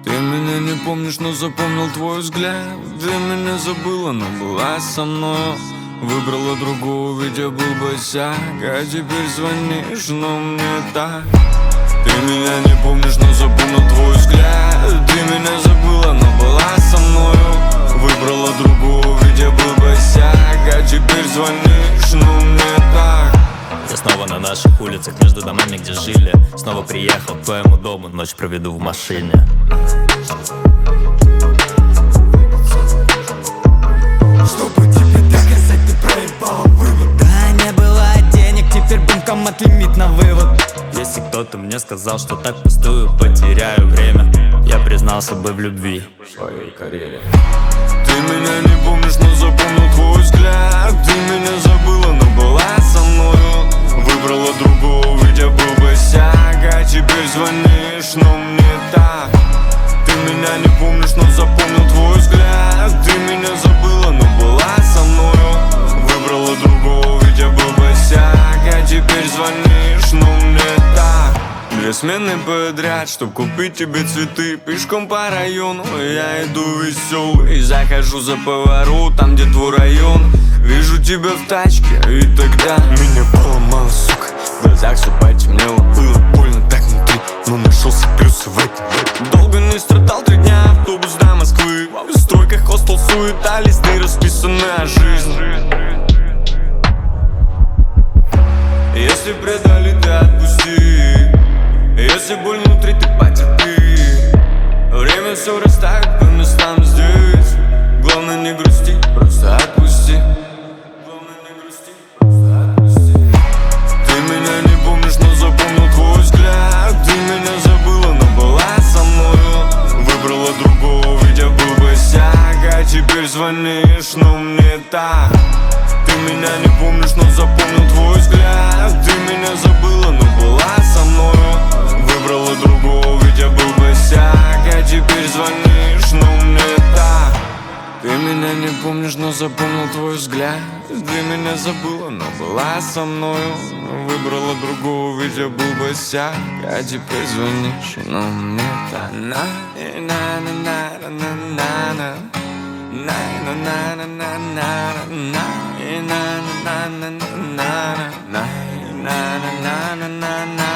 Ты меня не помнишь, но запомнил твой взгляд. Ты меня забыла, но была со мной. Выбрала другого, ведь я был босяк. А теперь звонишь, но мне так. Ты меня не помнишь, но запомнил твой взгляд. Ты меня забыла, но была со мною. Выбрала другого, ведь я был босяк. А теперь звонишь, но мне так. Я снова на наших улицах, между домами, где жили. Снова приехал к твоему дому, ночь проведу в машине. Чтобы тебе доказать, ты проебал вывод. Да, не было денег, теперь банкомат лимит на вывод. Если кто-то мне сказал, что так пустую потеряю время, я признался бы в любви в своей карьере. Ты меня не помнишь, но запомнил твой взгляд. Ты меня забыла, но была со мною. Выбрала другого, ведь я был босяк. А теперь звонишь, но мне так. Ты меня не помнишь, но запомнил твой взгляд. Ты меня забыла, но была со мною. Выбрала другого, ведь я был босяк. А теперь звонишь, но мне так. Две смены подряд, чтоб купить тебе цветы. Пешком по району я иду веселый. Захожу за поворот, там где твой район. Вижу тебя в тачке, и тогда меня поломало, сука. В глазах все потемнело, было больно так внутри. Но нашелся плюс в этом. Долго не страдал, 3 дня автобус до Москвы. В стройках хостел, суета, листы расписанная жизнь. Если предали, ты отпусти. Если боль внутри, ты потерпи. Время все растает по местам здесь. Главное не грусти, просто отпусти. Главное не грусти, просто отпусти. Ты меня не помнишь, но запомнил твой взгляд. Ты меня забыла, но была со мною. Выбрала другого, ведь я был босяк. А теперь звонишь, но мне так. Ты меня не помнишь, но запомнил твой взгляд. Ты меня забыла, но была со мною. Выбрала другого, ведь я был босяк. А теперь звонишь, но мне так. Ты меня не помнишь, но запомнил твой взгляд. Ты меня забыла, но была со мною. Выбрала другого, ведь я был босяк. А теперь звонишь, но мне так. На